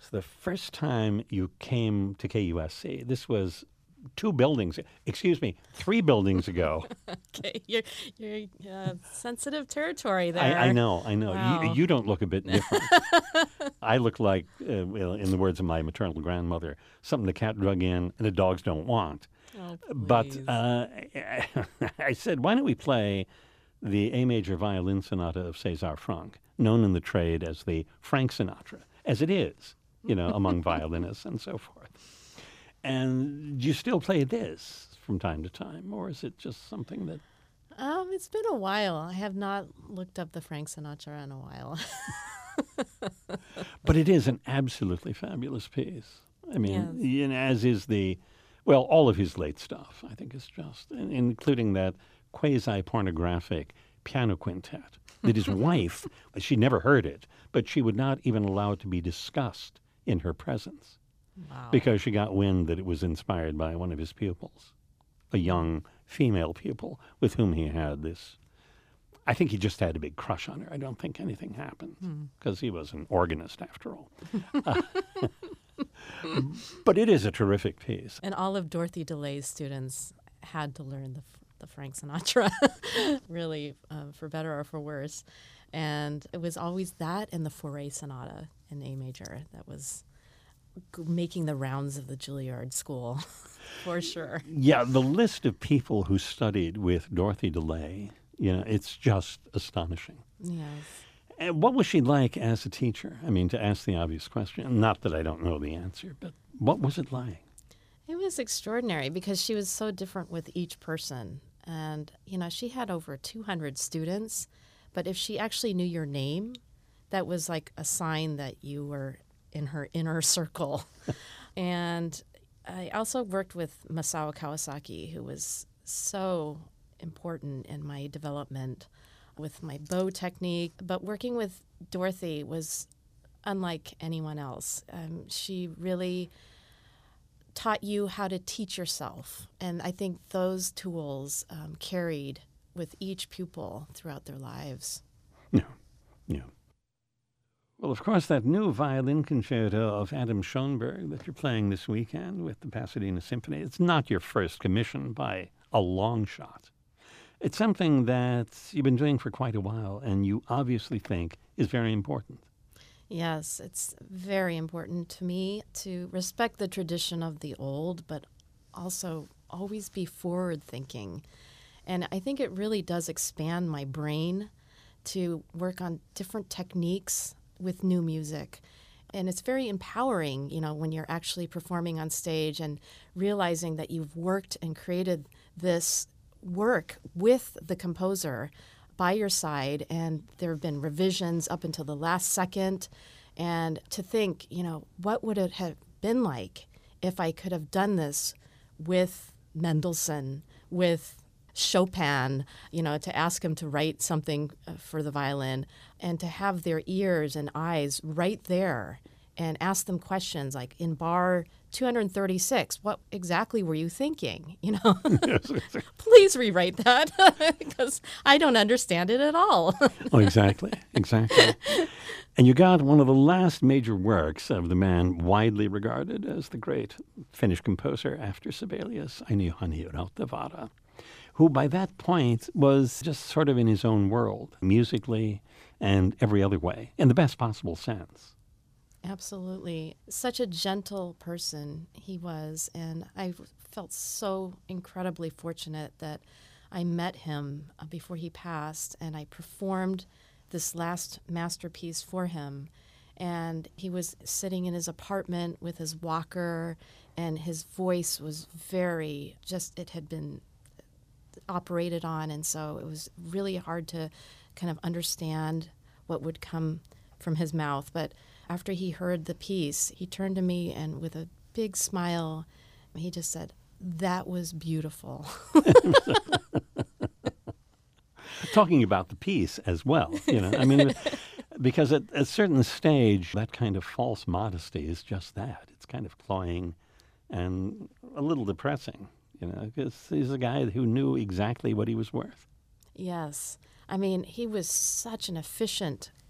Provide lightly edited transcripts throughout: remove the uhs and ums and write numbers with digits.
the first time you came to KUSC. This was 3 buildings ago. Okay, you're sensitive territory there. I know. Wow. You don't look a bit different. I look like, well, in the words of my maternal grandmother, something the cat drug in and the dogs don't want. Oh, But please. I said, why don't we play the A major violin sonata of César Franck, known in the trade as the Frank Sinatra, as it is, among violinists and so forth. And do you still play this from time to time, or is it just something that... It's been a while. I have not looked up the Frank Sinatra in a while. But it is an absolutely fabulous piece. I mean, Yes. as is all of his late stuff, I think is just, including that quasi-pornographic piano quintet that his wife, she never heard it, but she would not even allow it to be discussed in her presence. Wow. Because she got wind that it was inspired by one of his pupils, a young female pupil with whom he had this. I think he just had a big crush on her. I don't think anything happened because he was an organist after all. But it is a terrific piece. And all of Dorothy DeLay's students had to learn the Frank Sinatra, really, for better or for worse. And it was always that and the Fauré Sonata in A major that was making the rounds of the Juilliard School, for sure. Yeah, the list of people who studied with Dorothy DeLay, it's just astonishing. Yes. And what was she like as a teacher? I mean, to ask the obvious question, not that I don't know the answer, but what was it like? It was extraordinary because she was so different with each person. And, she had over 200 students, but if she actually knew your name, that was like a sign that you were in her inner circle. And I also worked with Masao Kawasaki, who was so important in my development with my bow technique. But working with Dorothy was unlike anyone else. She really taught you how to teach yourself. And I think those tools carried with each pupil throughout their lives. Yeah. Well, of course, that new violin concerto of Adam Schoenberg that you're playing this weekend with the Pasadena Symphony, it's not your first commission by a long shot. It's something that you've been doing for quite a while and you obviously think is very important. Yes, it's very important to me to respect the tradition of the old, but also always be forward-thinking. And I think it really does expand my brain to work on different techniques with new music. And it's very empowering, when you're actually performing on stage and realizing that you've worked and created this work with the composer by your side, and there have been revisions up until the last second. And to think, what would it have been like if I could have done this with Mendelssohn, with Chopin, to ask him to write something for the violin, and to have their ears and eyes right there and ask them questions like, in bar 236, what exactly were you thinking? Please rewrite that because I don't understand it at all. Oh, exactly. And you got one of the last major works of the man widely regarded as the great Finnish composer after Sibelius, Aino Rautavaara, who by that point was just sort of in his own world, musically and every other way, in the best possible sense. Absolutely. Such a gentle person he was, and I felt so incredibly fortunate that I met him before he passed, and I performed this last masterpiece for him. And he was sitting in his apartment with his walker, and his voice was it had been operated on, and so it was really hard to kind of understand what would come from his mouth. But after he heard the piece, he turned to me and with a big smile, he just said, "That was beautiful." Talking about the piece as well, I mean, because at a certain stage, that kind of false modesty is just that. It's kind of cloying and a little depressing, because he's a guy who knew exactly what he was worth. Yes. I mean, he was such an efficient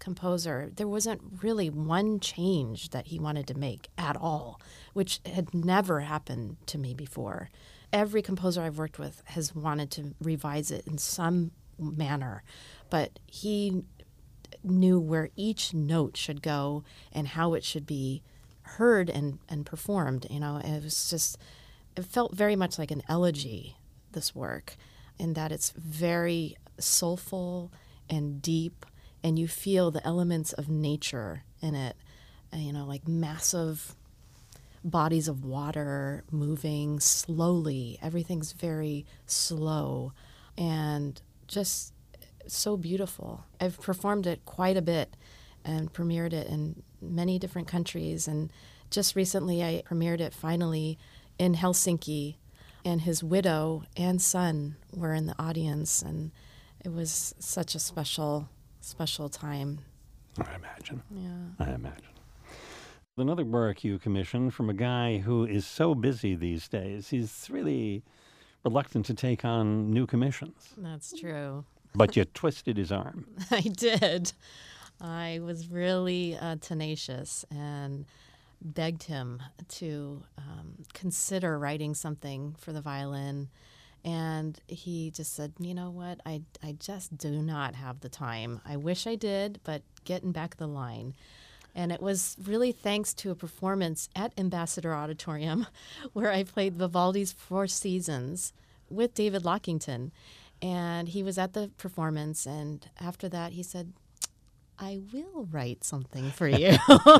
composer, there wasn't really one change that he wanted to make at all, which had never happened to me before. Every composer I've worked with has wanted to revise it in some manner, but he knew where each note should go and how it should be heard and performed. It was just, it felt very much like an elegy, this work, in that it's very soulful and deep, and you feel the elements of nature in it, like massive bodies of water moving slowly. Everything's very slow and just so beautiful. I've performed it quite a bit and premiered it in many different countries. And just recently I premiered it finally in Helsinki, and his widow and son were in the audience, and it was such a special time. I imagine. Yeah. I imagine. Another work you commissioned from a guy who is so busy these days, he's really reluctant to take on new commissions. That's true. But you twisted his arm. I did. I was really tenacious and begged him to consider writing something for the violin. And he just said, you know what, I just do not have the time. I wish I did, but getting back the line. And it was really thanks to a performance at Ambassador Auditorium where I played Vivaldi's Four Seasons with David Lockington. And he was at the performance, and after that he said, I will write something for you.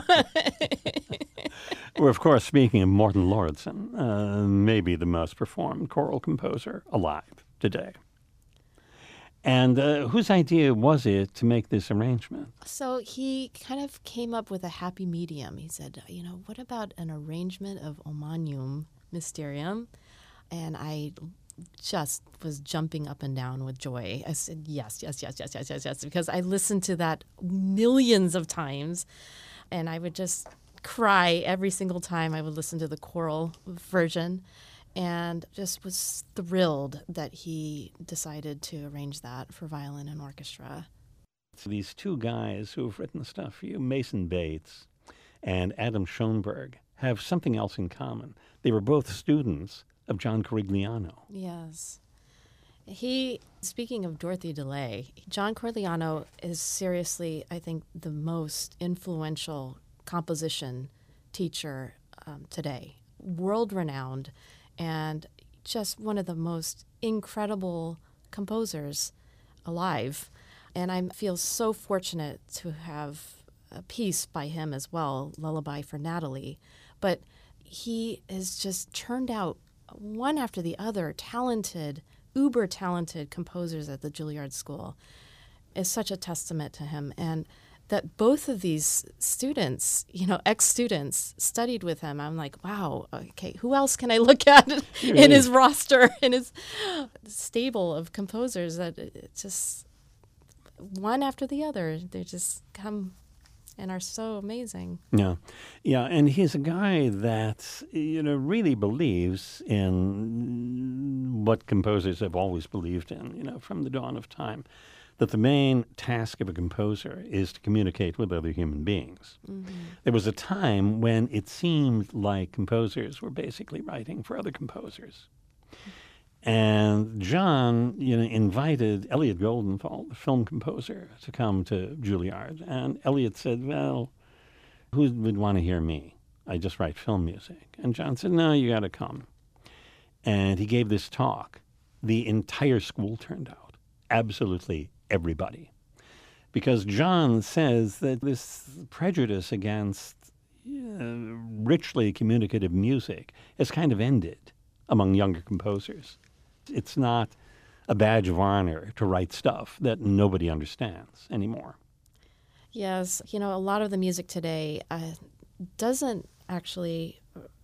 We're, of course, speaking of Morten Lauridsen, maybe the most performed choral composer alive today. And whose idea was it to make this arrangement? So he kind of came up with a happy medium. He said, what about an arrangement of Omnium Mysterium? And I just was jumping up and down with joy. I said, yes, because I listened to that millions of times, and I would just cry every single time I would listen to the choral version, and just was thrilled that he decided to arrange that for violin and orchestra. So these two guys who have written stuff for you, Mason Bates and Adam Schoenberg, have something else in common. They were both students of John Corigliano. Yes. Speaking of Dorothy DeLay, John Corigliano is seriously, I think, the most influential composition teacher today. World-renowned and just one of the most incredible composers alive. And I feel so fortunate to have a piece by him as well, Lullaby for Natalie. But he has just churned out one after the other talented, uber-talented composers at the Juilliard School. Is such a testament to him. And that both of these students, ex-students, studied with him. I'm like, wow, okay, who else can I look at in his roster, in his stable of composers that it's just one after the other, they just come and are so amazing. Yeah, and he's a guy that, really believes in what composers have always believed in, from the dawn of time. That the main task of a composer is to communicate with other human beings. Mm-hmm. There was a time when it seemed like composers were basically writing for other composers. And John, invited Elliot Goldenthal, the film composer, to come to Juilliard. And Elliot said, well, who would want to hear me? I just write film music. And John said, no, you got to come. And he gave this talk. The entire school turned out. Absolutely everybody. Because John says that this prejudice against richly communicative music has kind of ended among younger composers. It's not a badge of honor to write stuff that nobody understands anymore. Yes, a lot of the music today doesn't actually,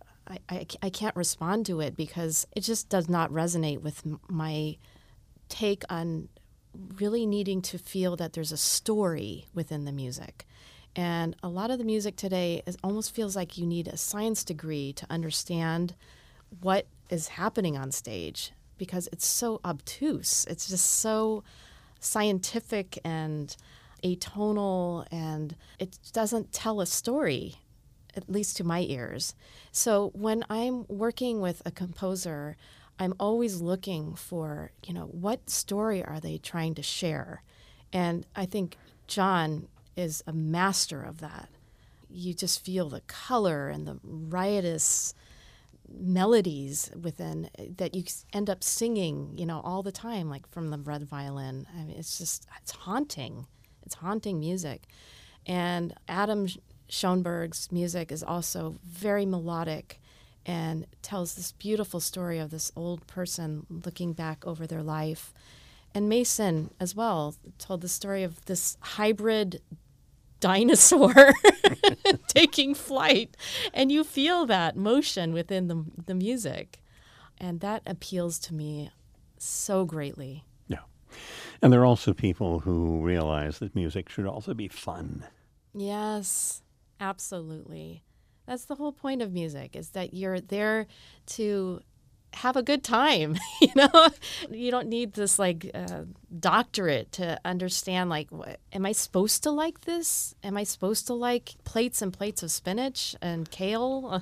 I can't respond to it because it just does not resonate with my take on really needing to feel that there's a story within the music. And a lot of the music today almost feels like you need a science degree to understand what is happening on stage because it's so obtuse. It's just so scientific and atonal, and it doesn't tell a story, at least to my ears. So when I'm working with a composer, I'm always looking for, what story are they trying to share? And I think John is a master of that. You just feel the color and the riotous melodies within that you end up singing, all the time, like from the red violin. I mean, it's haunting. It's haunting music. And Adam Schoenberg's music is also very melodic and tells this beautiful story of this old person looking back over their life. And Mason as well told the story of this hybrid dinosaur taking flight, and you feel that motion within the music, and that appeals to me so greatly. Yeah. And there are also people who realize that music should also be fun. Yes, absolutely. That's the whole point of music, is that you're there to have a good time. You don't need this doctorate to understand, am I supposed to like this? Am I supposed to like plates and plates of spinach and kale?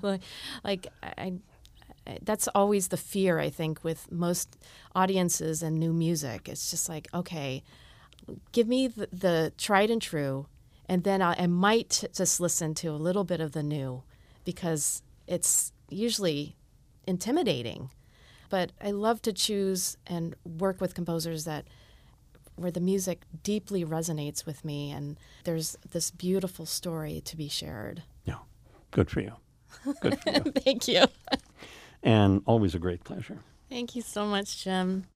That's always the fear, I think, with most audiences and new music. It's just like, okay, give me the tried and true, and then I might just listen to a little bit of the new, because it's usually intimidating. But I love to choose and work with composers where the music deeply resonates with me, and there's this beautiful story to be shared. Yeah, good for you. Good for you. Thank you. And always a great pleasure. Thank you so much, Jim.